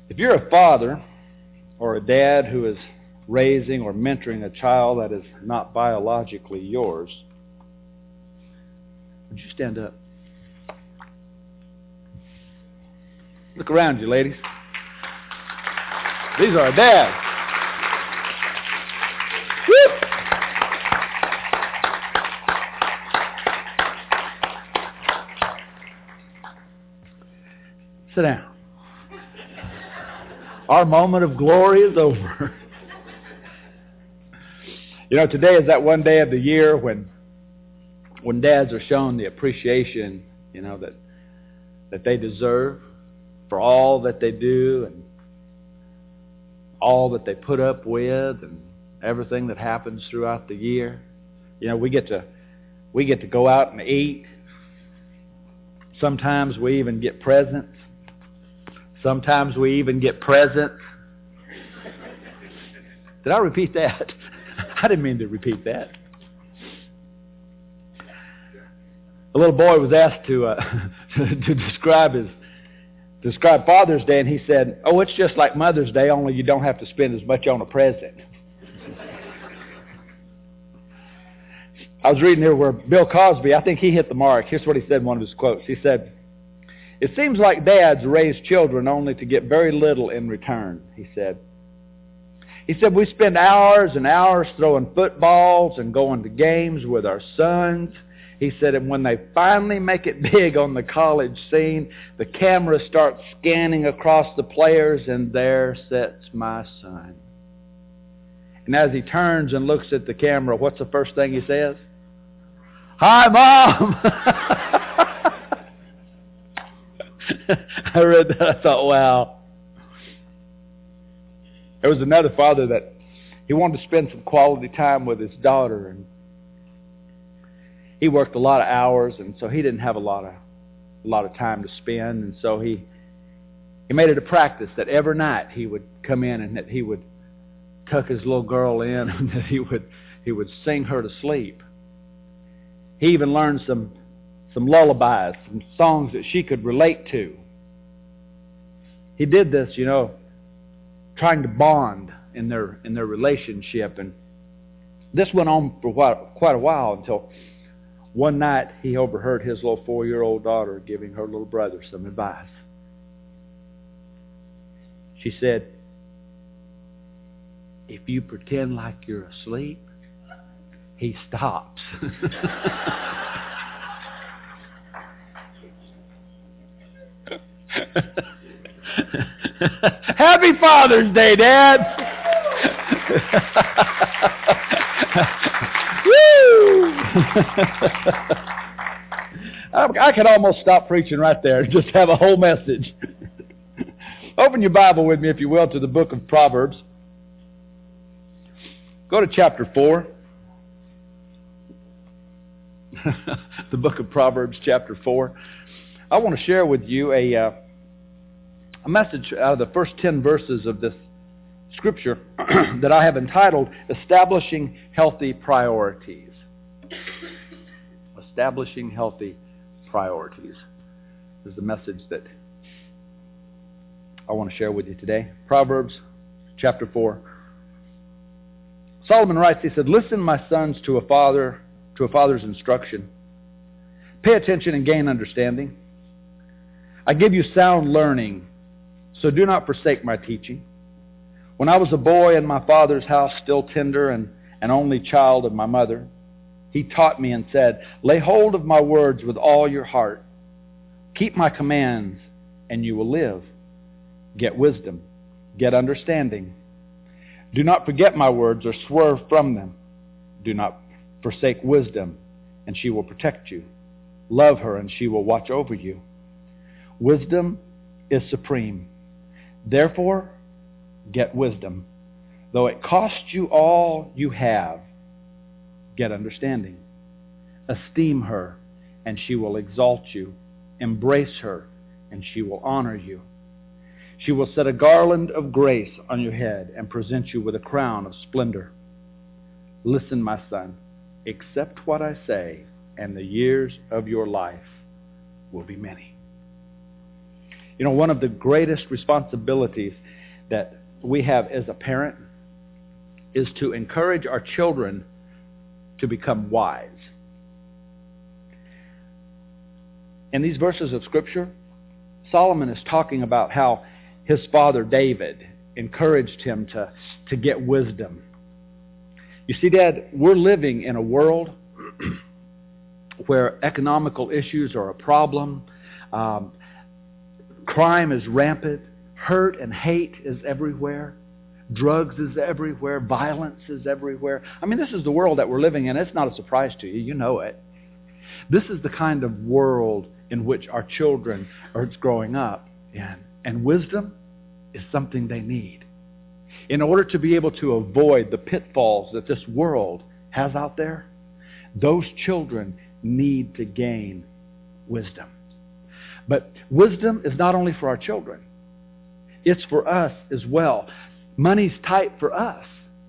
If you're a father or a dad who is raising or mentoring a child that is not biologically yours, would you stand up? Look around you, ladies. These are our dads. Woo! Sit down. Our moment of glory is over. You know, today is that one day of the year when dads are shown the appreciation, you know, that they deserve for all that they do and all that they put up with and everything that happens throughout the year. You know, we get to go out and eat. Sometimes we even get presents. Sometimes we even get presents. Did I repeat that? I didn't mean to repeat that. A little boy was asked to describe Father's Day, and he said, "Oh, it's just like Mother's Day, only you don't have to spend as much on a present." I was reading here where Bill Cosby, I think he hit the mark. Here's what he said in one of his quotes. He said, "It seems like dads raise children only to get very little in return," he said. He said, "We spend hours and hours throwing footballs and going to games with our sons." He said, "And when they finally make it big on the college scene, the camera starts scanning across the players, and there sits my son. And as he turns and looks at the camera, what's the first thing he says? Hi, Mom!" I read that. I thought, wow. There was another father that he wanted to spend some quality time with his daughter, and he worked a lot of hours, and so he didn't have a lot of time to spend, and so he made it a practice that every night he would come in and that he would tuck his little girl in and that he would sing her to sleep. He even learned some lullabies, some songs that she could relate to. He did this, you know, trying to bond in their relationship, and this went on for quite a while until one night he overheard his little 4-year-old daughter giving her little brother some advice. She said, "If you pretend like you're asleep, he stops." Happy Father's Day, Dad! Woo! I could almost stop preaching right there and just have a whole message. Open your Bible with me, if you will, to the book of Proverbs. Go to chapter 4. The book of Proverbs, chapter 4. I want to share with you a message out of the first 10 verses of this scripture that I have entitled, Establishing Healthy Priorities. Establishing Healthy Priorities is the message that I want to share with you today. Proverbs chapter 4. Solomon writes, he said, "Listen, my sons, to a father's instruction. Pay attention and gain understanding. I give you sound learning, so do not forsake my teaching. When I was a boy in my father's house, still tender and an only child of my mother, he taught me and said, 'Lay hold of my words with all your heart. Keep my commands, and you will live. Get wisdom, get understanding. Do not forget my words or swerve from them. Do not forsake wisdom, and she will protect you. Love her, and she will watch over you. Wisdom is supreme. Therefore, get wisdom. Though it cost you all you have, get understanding. Esteem her, and she will exalt you. Embrace her, and she will honor you. She will set a garland of grace on your head and present you with a crown of splendor. Listen, my son, accept what I say, and the years of your life will be many." You know, one of the greatest responsibilities that we have as a parent is to encourage our children to become wise. In these verses of Scripture, Solomon is talking about how his father David encouraged him to get wisdom. You see, Dad, we're living in a world where economical issues are a problem. Crime is rampant. Hurt and hate is everywhere. Drugs is everywhere. Violence is everywhere. I mean, this is the world that we're living in. It's not a surprise to you. You know it. This is the kind of world in which our children are growing up in. And wisdom is something they need. In order to be able to avoid the pitfalls that this world has out there, those children need to gain wisdom. But wisdom is not only for our children. It's for us as well. Money's tight for us.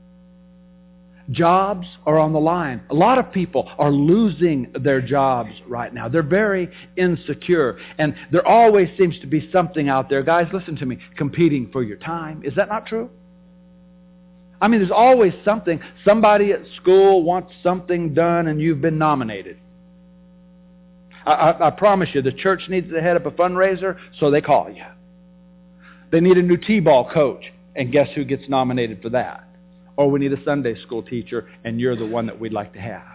Jobs are on the line. A lot of people are losing their jobs right now. They're very insecure. And there always seems to be something out there, guys, listen to me, competing for your time. Is that not true? I mean, there's always something. Somebody at school wants something done and you've been nominated. I promise you, the church needs to head up a fundraiser, so they call you. They need a new T-ball coach, and guess who gets nominated for that? Or we need a Sunday school teacher, and you're the one that we'd like to have.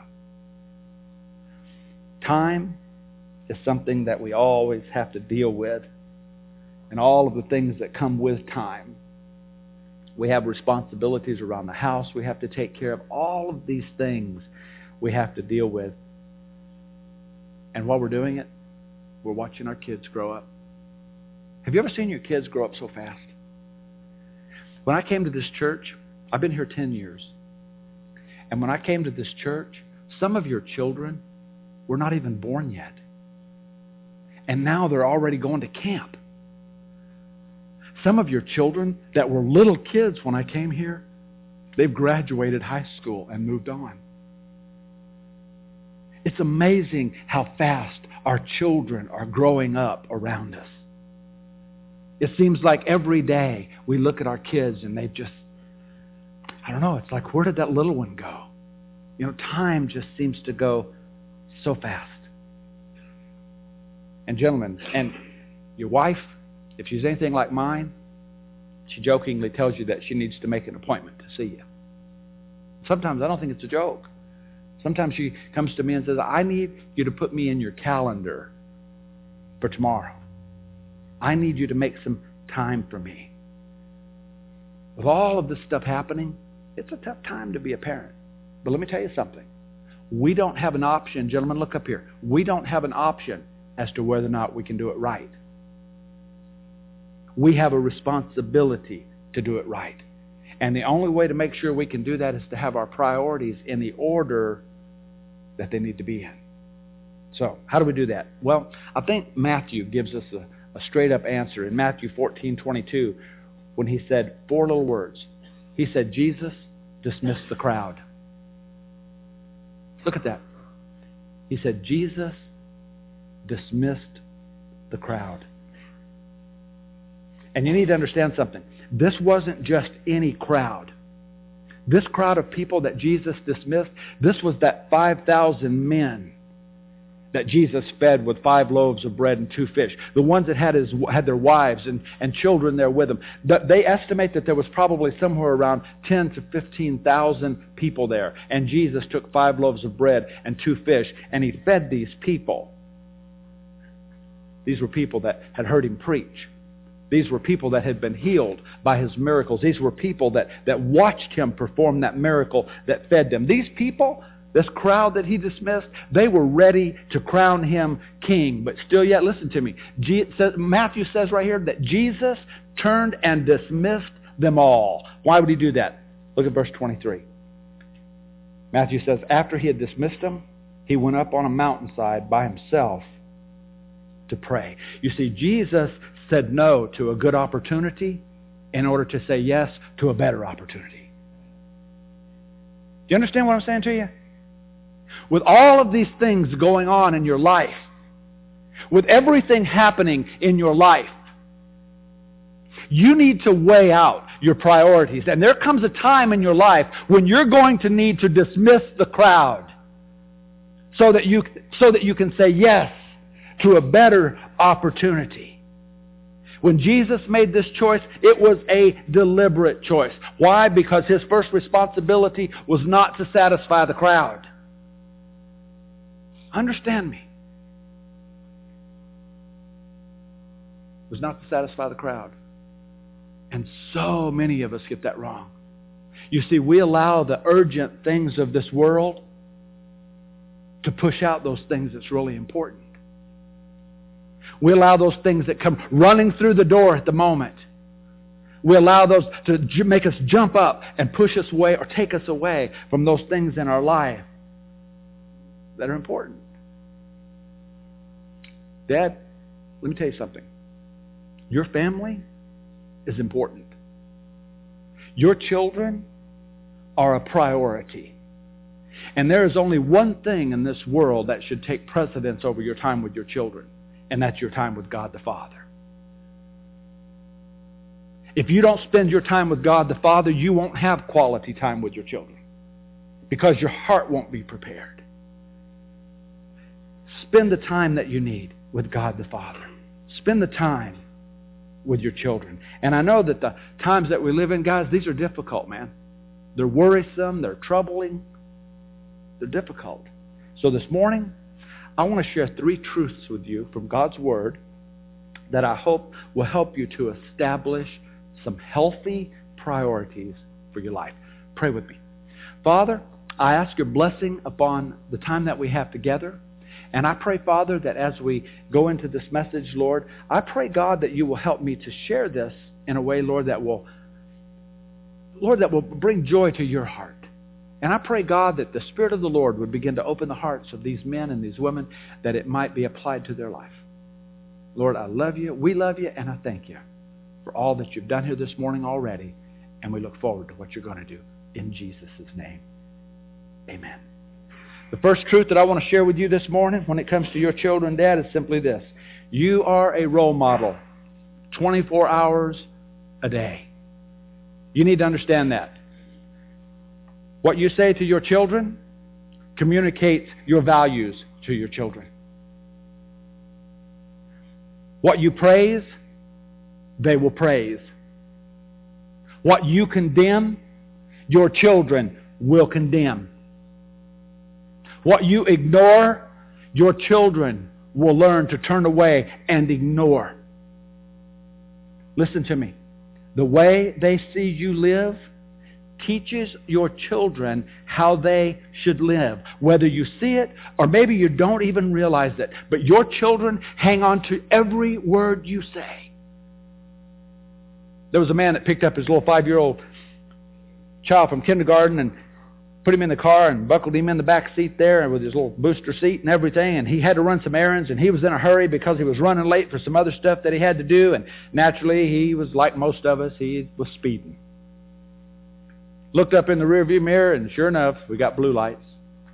Time is something that we always have to deal with, and all of the things that come with time. We have responsibilities around the house. We have to take care of all of these things we have to deal with. And while we're doing it, we're watching our kids grow up. Have you ever seen your kids grow up so fast? When I came to this church, I've been here 10 years. And when I came to this church, some of your children were not even born yet. And now they're already going to camp. Some of your children that were little kids when I came here, they've graduated high school and moved on. It's amazing how fast our children are growing up around us. It seems like every day we look at our kids and they've just, I don't know, it's like, where did that little one go? You know, time just seems to go so fast. And gentlemen, and your wife, if she's anything like mine, she jokingly tells you that she needs to make an appointment to see you. Sometimes I don't think it's a joke. Sometimes she comes to me and says, I need you to put me in your calendar for tomorrow. I need you to make some time for me. With all of this stuff happening, it's a tough time to be a parent. But let me tell you something. We don't have an option. Gentlemen, look up here. We don't have an option as to whether or not we can do it right. We have a responsibility to do it right. And the only way to make sure we can do that is to have our priorities in the order that they need to be in. So, how do we do that? Well, I think Matthew gives us a straight-up answer. In Matthew 14:22, when he said 4 little words, he said, Jesus dismissed the crowd. Look at that. He said, Jesus dismissed the crowd. And you need to understand something. This wasn't just any crowd. This crowd of people that Jesus dismissed, this was that 5,000 men that Jesus fed with 5 loaves of bread and 2 fish. The ones that had their wives and children there with them. They estimate that there was probably somewhere around 10 to 15,000 people there. And Jesus took 5 loaves of bread and 2 fish, and he fed these people. These were people that had heard him preach. These were people that had been healed by his miracles. These were people that watched him perform that miracle that fed them. These people, this crowd that he dismissed, they were ready to crown him king. But still yet, listen to me. Matthew says right here that Jesus turned and dismissed them all. Why would he do that? Look at verse 23. Matthew says, after he had dismissed them, he went up on a mountainside by himself to pray. You see, Jesus said no to a good opportunity in order to say yes to a better opportunity. Do you understand what I'm saying to you? With all of these things going on in your life, with everything happening in your life, You need to weigh out your priorities. And there comes a time in your life when you're going to need to dismiss the crowd so that you can say yes to a better opportunity. When Jesus made this choice, it was a deliberate choice. Why? Because his first responsibility was not to satisfy the crowd. Understand me. It was not to satisfy the crowd. And so many of us get that wrong. You see, we allow the urgent things of this world to push out those things that's really important. We allow those things that come running through the door at the moment. We allow those to make us jump up and push us away or take us away from those things in our life that are important. Dad, let me tell you something. Your family is important. Your children are a priority. And there is only one thing in this world that should take precedence over your time with your children, and that's your time with God the Father. If you don't spend your time with God the Father, you won't have quality time with your children because your heart won't be prepared. Spend the time that you need with God the Father. Spend the time with your children. And I know that the times that we live in, guys, these are difficult, man. They're worrisome, they're troubling, they're difficult. So this morning, I want to share 3 truths with you from God's Word that I hope will help you to establish some healthy priorities for your life. Pray with me. Father, I ask your blessing upon the time that we have together. And I pray, Father, that as we go into this message, Lord, I pray, God, that you will help me to share this in a way, Lord, that will bring joy to your heart. And I pray, God, that the Spirit of the Lord would begin to open the hearts of these men and these women, that it might be applied to their life. Lord, I love you, we love you, and I thank you for all that you've done here this morning already. And we look forward to what you're going to do. In Jesus' name, amen. The first truth that I want to share with you this morning when it comes to your children, Dad, is simply this. You are a role model 24 hours a day. You need to understand that. What you say to your children communicates your values to your children. What you praise, they will praise. What you condemn, your children will condemn. What you ignore, your children will learn to turn away and ignore. Listen to me. The way they see you live teaches your children how they should live. Whether you see it or maybe you don't even realize it. But your children hang on to every word you say. There was a man that picked up his little 5-year-old child from kindergarten and put him in the car and buckled him in the back seat there with his little booster seat and everything. And he had to run some errands, and he was in a hurry because he was running late for some other stuff that he had to do. And naturally, he was like most of us. He was speeding. Looked up in the rearview mirror, and sure enough, we got blue lights.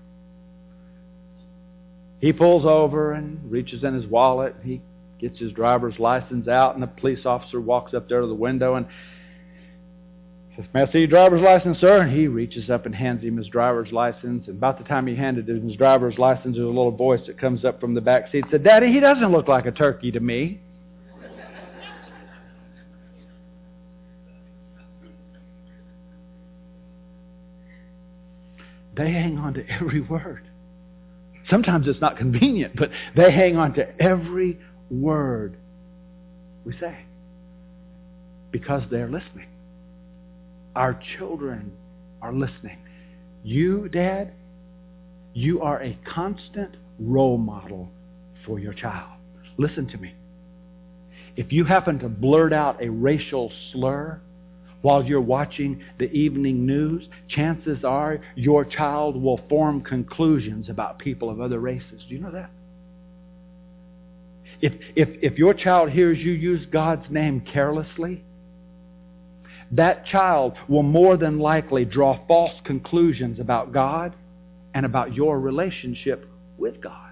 He pulls over and reaches in his wallet. He gets his driver's license out, and the police officer walks up there to the window and says, "May I see your driver's license, sir?" And he reaches up and hands him his driver's license. And about the time he handed him his driver's license, there's a little voice that comes up from the back seat and said, "Daddy, he doesn't look like a turkey to me." They hang on to every word. Sometimes it's not convenient, but they hang on to every word we say because they're listening. Our children are listening. You, Dad, you are a constant role model for your child. Listen to me. If you happen to blurt out a racial slur while you're watching the evening news, chances are your child will form conclusions about people of other races. Do you know that? If your child hears you use God's name carelessly, that child will more than likely draw false conclusions about God and about your relationship with God.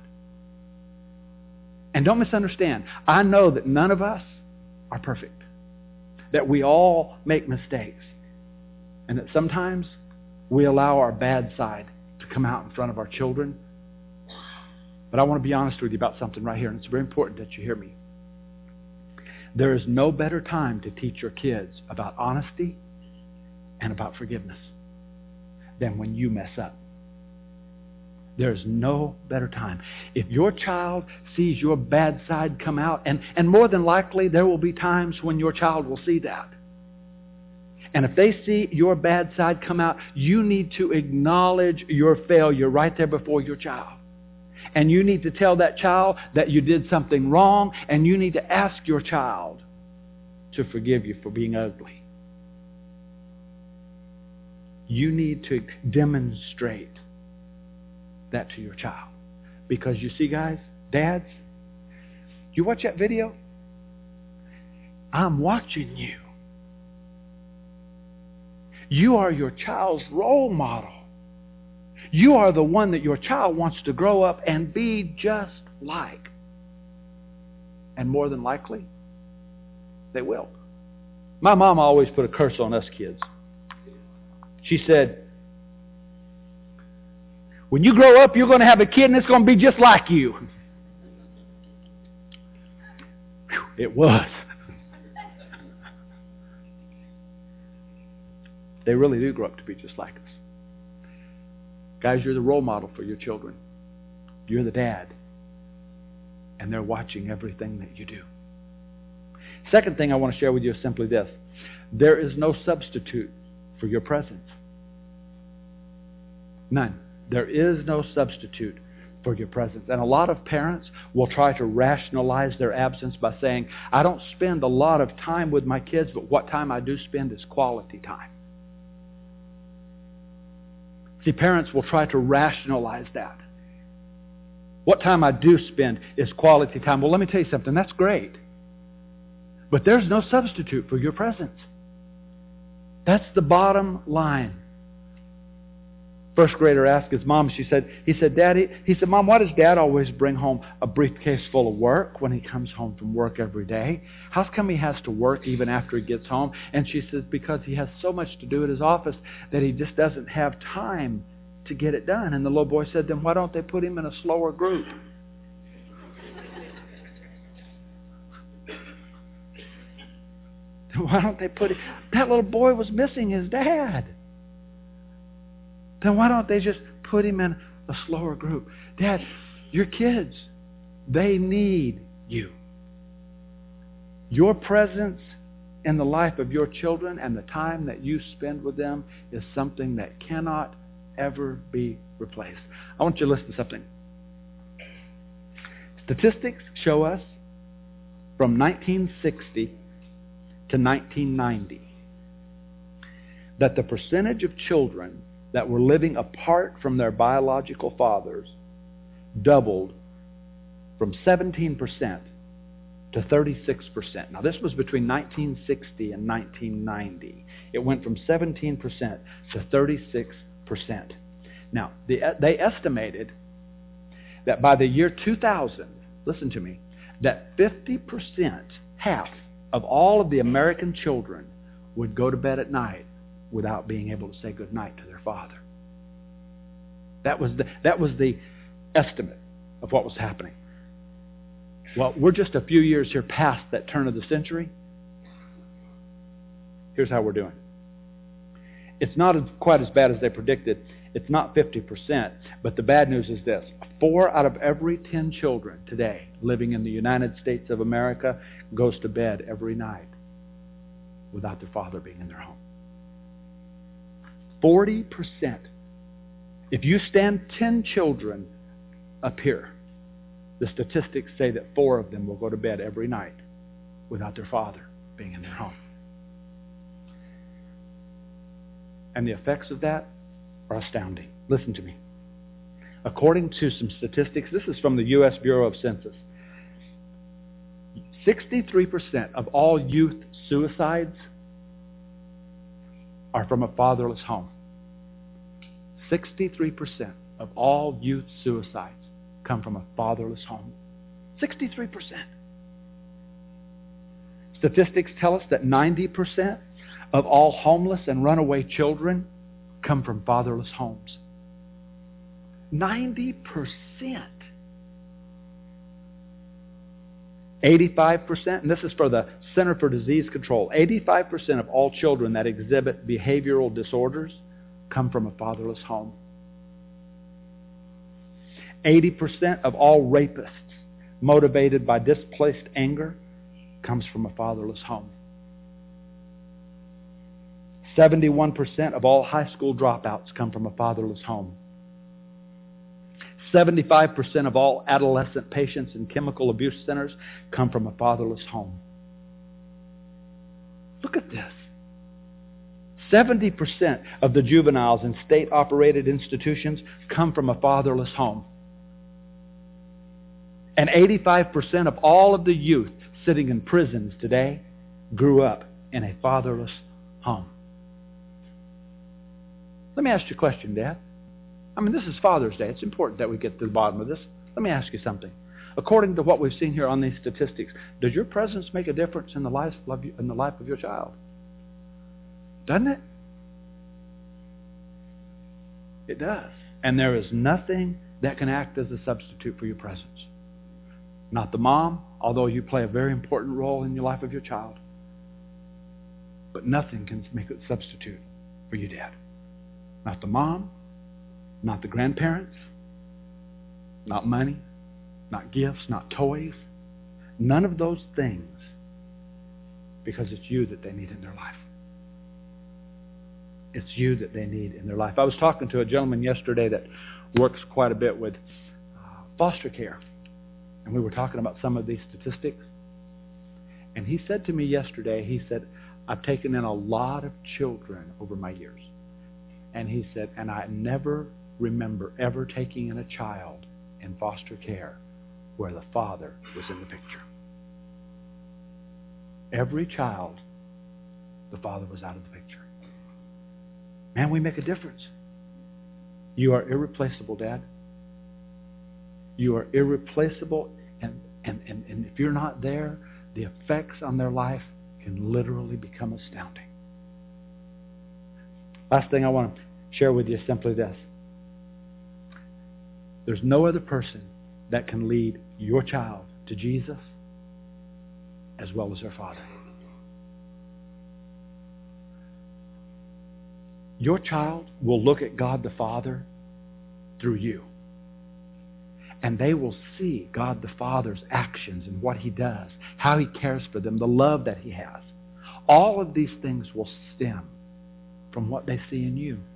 And don't misunderstand. I know that none of us are perfect. that we all make mistakes. And that sometimes we allow our bad side to come out in front of our children. But I want to be honest with you about something right here, and it's very important that you hear me. There is no better time to teach your kids about honesty and about forgiveness than when you mess up. There's no better time. If your child sees your bad side come out, and more than likely there will be times when your child will see that. And if they see your bad side come out, you need to acknowledge your failure right there before your child. And you need to tell that child that you did something wrong, and you need to ask your child to forgive you for being ugly. You need to demonstrate that to your child. Because you see, guys, dads, you watch that video? I'm watching you. You are your child's role model. You are the one that your child wants to grow up and be just like. And more than likely, they will. My mom always put a curse on us kids. She said, when you grow up, you're going to have a kid and it's going to be just like you. Whew, it was. They really do grow up to be just like us. Guys, you're the role model for your children. You're the dad. And they're watching everything that you do. Second thing I want to share with you is simply this. There is no substitute for your presence. None. There is no substitute for your presence. And a lot of parents will try to rationalize their absence by saying, I don't spend a lot of time with my kids, but what time I do spend is quality time. See, parents will try to rationalize that. What time I do spend is quality time. Well, let me tell you something. That's great. But there's no substitute for your presence. That's the bottom line. First grader asked his mom, he said, Daddy, Mom, why does Dad always bring home a briefcase full of work when he comes home from work every day? How come he has to work even after he gets home? And she says, because he has so much to do at his office that he just doesn't have time to get it done. And the little boy said, then why don't they put him in a slower group? Why don't they put him? That little boy was missing his dad. Then why don't they just put him in a slower group? Dad, your kids, they need you. Your presence in the life of your children and the time that you spend with them is something that cannot ever be replaced. I want you to listen to something. Statistics show us from 1960 to 1990 that the percentage of children that were living apart from their biological fathers doubled from 17% to 36%. Now, this was between 1960 and 1990. It went from 17% to 36%. Now, they estimated that by the year 2000, listen to me, that 50%, half of all of the American children would go to bed at night without being able to say goodnight to their father. That was the estimate of what was happening. Well, we're just a few years here past that turn of the century. Here's how we're doing. It's not quite as bad as they predicted. It's not 50%, but the bad news is this. 4 out of every 10 children today living in the United States of America goes to bed every night without their father being in their home. 40%. If you stand 10 children up here, the statistics say that 4 of them will go to bed every night without their father being in their home. And the effects of that are astounding. Listen to me. According to some statistics, this is from the U.S. Bureau of Census, 63% of all youth suicides are from a fatherless home. 63% of all youth suicides come from a fatherless home. 63%. Statistics tell us that 90% of all homeless and runaway children come from fatherless homes. 90%. 85%, and this is for the Center for Disease Control, 85% of all children that exhibit behavioral disorders come from a fatherless home. 80% of all rapists motivated by displaced anger comes from a fatherless home. 71% of all high school dropouts come from a fatherless home. 75% of all adolescent patients in chemical abuse centers come from a fatherless home. Look at this. 70% of the juveniles in state-operated institutions come from a fatherless home. And 85% of all of the youth sitting in prisons today grew up in a fatherless home. Let me ask you a question, Dad. This is Father's Day. It's important that we get to the bottom of this. Let me ask you something. According to what we've seen here on these statistics, does your presence make a difference in the life of your child? Doesn't it? It does. And there is nothing that can act as a substitute for your presence. Not the mom, although you play a very important role in the life of your child. But nothing can make a substitute for your dad. Not the mom, not the grandparents, not money, not gifts, not toys. None of those things, because it's you that they need in their life. It's you that they need in their life. I was talking to a gentleman yesterday that works quite a bit with foster care. And we were talking about some of these statistics. And he said to me yesterday, he said, I've taken in a lot of children over my years. And he said, and I never remember ever taking in a child in foster care where the father was in the picture. Every child, the father was out of the picture. Man, we make a difference. You are irreplaceable, Dad. You are irreplaceable, and if you're not there, the effects on their life can literally become astounding. Last thing I want to share with you is simply this. There's no other person that can lead your child to Jesus as well as their father. Your child will look at God the Father through you. And they will see God the Father's actions and what He does, how He cares for them, the love that He has. All of these things will stem from what they see in you.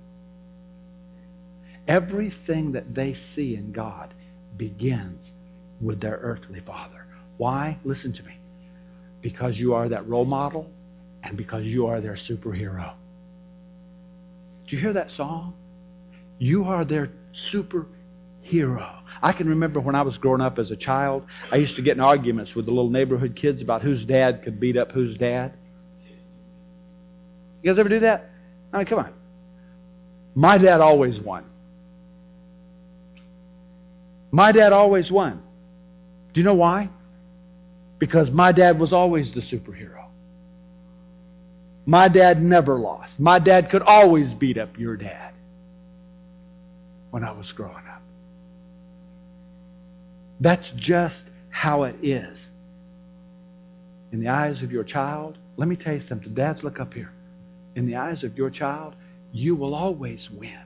Everything that they see in God begins with their earthly father. Why? Listen to me. Because you are that role model and because you are their superhero. Did you hear that song? You are their superhero. I can remember when I was growing up as a child, I used to get in arguments with the little neighborhood kids about whose dad could beat up whose dad. You guys ever do that? Come on. My dad always won. My dad always won. Do you know why? Because my dad was always the superhero. My dad never lost. My dad could always beat up your dad when I was growing up. That's just how it is. In the eyes of your child, let me tell you something. Dads, look up here. In the eyes of your child, you will always win.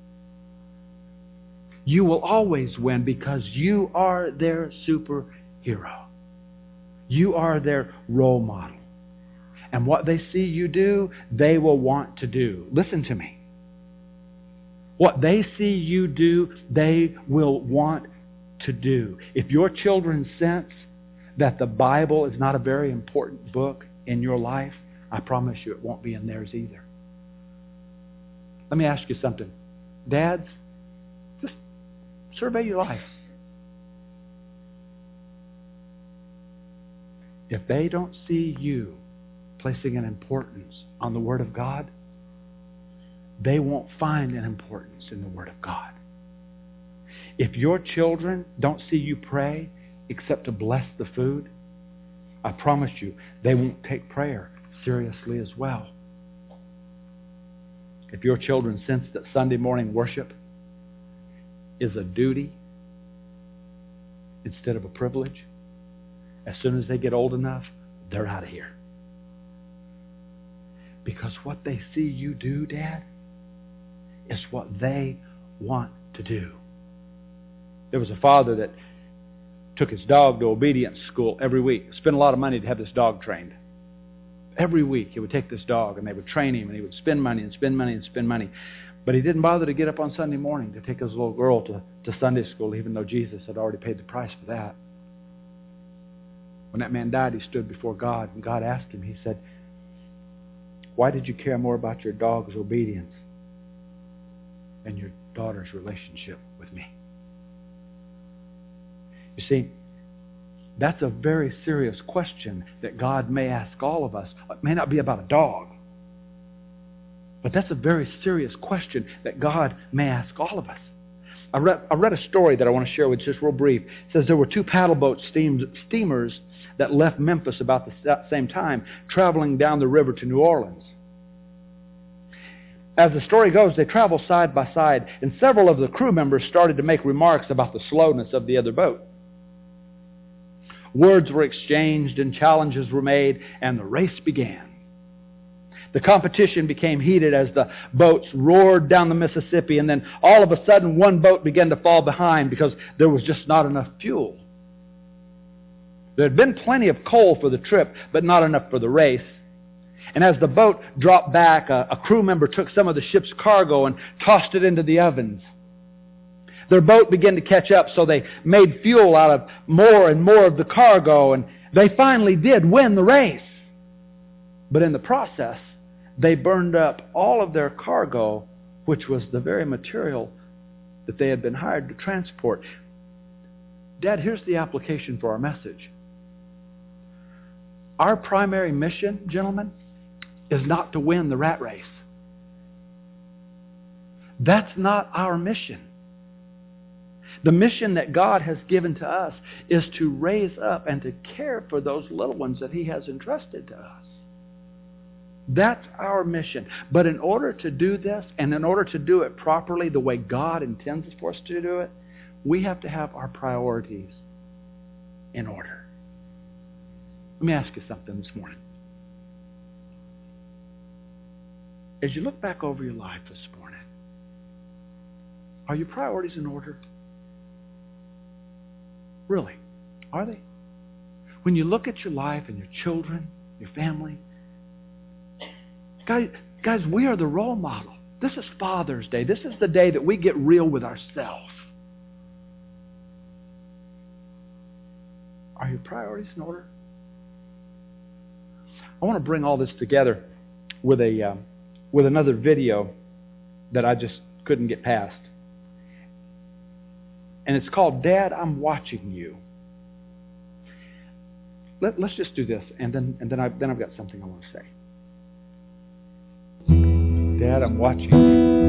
You will always win because you are their superhero. You are their role model. And what they see you do, they will want to do. Listen to me. What they see you do, they will want to do. If your children sense that the Bible is not a very important book in your life, I promise you it won't be in theirs either. Let me ask you something. Dads, just survey your life. If they don't see you placing an importance on the Word of God, they won't find an importance in the Word of God. If your children don't see you pray except to bless the food, I promise you, they won't take prayer seriously as well. If your children sense that Sunday morning worship is a duty instead of a privilege, as soon as they get old enough, they're out of here. Because what they see you do, Dad, is what they want to do. There was a father that took his dog to obedience school every week. Spent a lot of money to have this dog trained. Every week he would take this dog and they would train him and he would spend money and spend money and spend money. But he didn't bother to get up on Sunday morning to take his little girl to Sunday school, even though Jesus had already paid the price for that. When that man died, he stood before God and God asked him, he said, why did you care more about your dog's obedience and your daughter's relationship with me? You see, that's a very serious question that God may ask all of us. It may not be about a dog, but that's a very serious question that God may ask all of us. I read a story that I want to share with you, just real brief. It says there were two paddle boat steamers that left Memphis about the same time, traveling down the river to New Orleans. As the story goes, they traveled side by side, and several of the crew members started to make remarks about the slowness of the other boat. Words were exchanged and challenges were made, and the race began. The competition became heated as the boats roared down the Mississippi, and then all of a sudden one boat began to fall behind because there was just not enough fuel. There had been plenty of coal for the trip, but not enough for the race. And as the boat dropped back, a crew member took some of the ship's cargo and tossed it into the ovens. Their boat began to catch up, so they made fuel out of more and more of the cargo, and they finally did win the race. But in the process, they burned up all of their cargo, which was the very material that they had been hired to transport. Dad, here's the application for our message. Our primary mission, gentlemen, is not to win the rat race. That's not our mission. The mission that God has given to us is to raise up and to care for those little ones that He has entrusted to us. That's our mission. But in order to do this, and in order to do it properly the way God intends for us to do it, we have to have our priorities in order. Let me ask you something this morning. As you look back over your life this morning, are your priorities in order? Really? Are they? When you look at your life and your children, your family, guys, we are the role model. This is Father's Day. This is the day that we get real with ourselves. Are your priorities in order? I want to bring all this together with another video that I just couldn't get past. And it's called Dad, I'm Watching You. Let's just do this, and then I've got something I want to say. Dad, I'm watching you.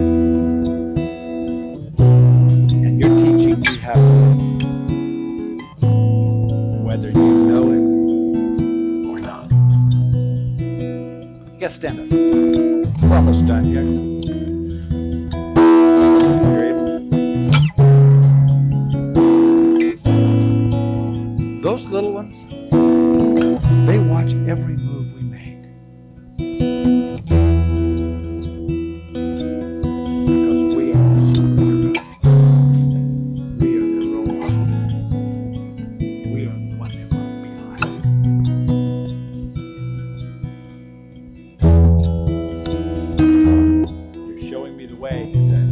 And you're teaching me how to live, whether you know it or not. You got to stand up. We're almost done here. Those little ones, they watch every move we make. Because we are their role model. We are the one they want to be like. You're showing me the way, he said.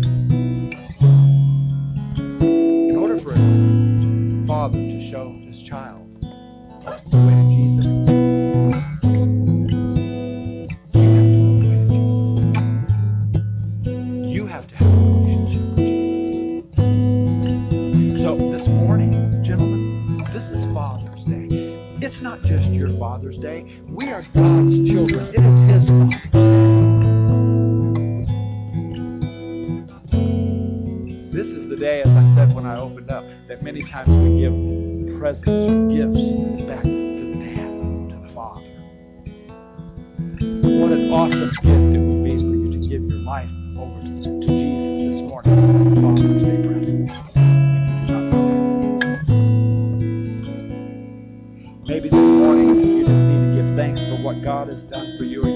In order for a father to show his child the way to Jesus, you have to have a relationship with Jesus. So this morning, gentlemen, this is Father's Day. It's not just your Father's Day. We are God's children. It is His Father's Day. This is the day, as I said when I opened up, that many times we give presents or gifts back to the Dad. life over to Jesus this morning, Father, stay present. If you do not know Him. Maybe this morning you just need to give thanks for what God has done for you.